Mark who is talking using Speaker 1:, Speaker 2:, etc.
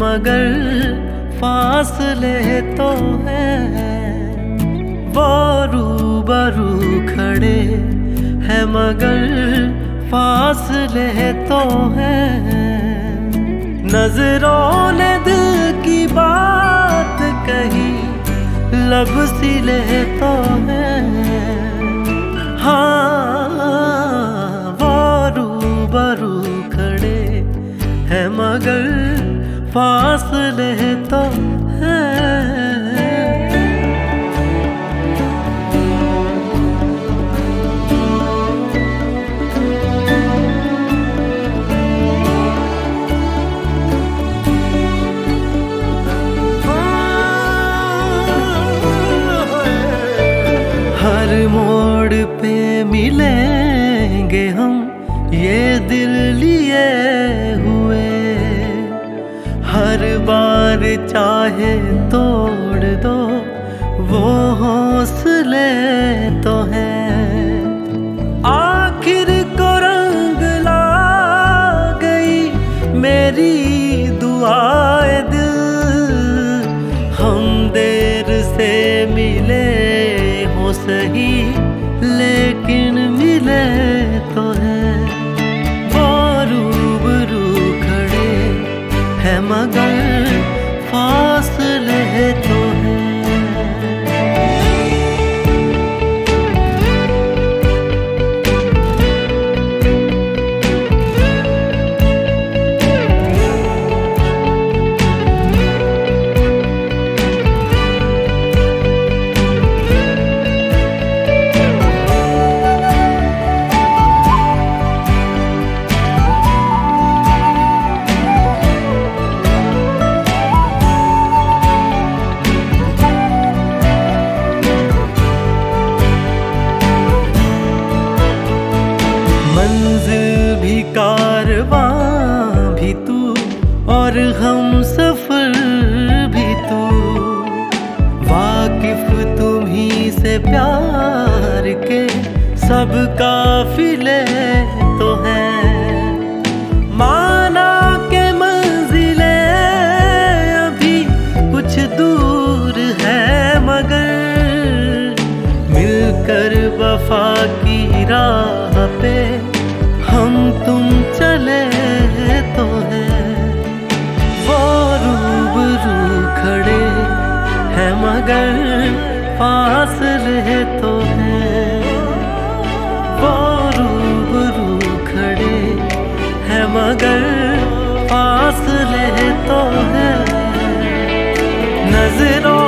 Speaker 1: मगर फासले तो हैं। वो रूबरू खड़े हैं मगर फासले तो हैं। नजरों ने दिल की बात कही, लब सिले तो हैं। हाँ, वो रूबरू खड़े हैं मगर फासले तो हैं। हर मोड़ पे मिलेंगे हम, ये दिल लिए हुए। हर बार चाहे तोड़ दो, वो हौसले तो हैं। आखिर को रंग ला गई मेरी दुआए दिल। हम देर से मिले हो सही, लेकिन मिले तो हैं। वो रूबरू खड़े हैं मगर फासले तो हैं। मंजिल भी कारवां भी तू, और हम सफर भी तू। वाकिफ तुम्ही से प्यार के सब काफिले तो हैं। माना के मंजिले अभी कुछ दूर है मगर मिलकर वफा की राह पे हम तुम चले तो हैं। वो रूबरू खड़े हैं मगर फासले तो हैं। वो रूबरू खड़े हैं मगर फासले तो हैं। नजरों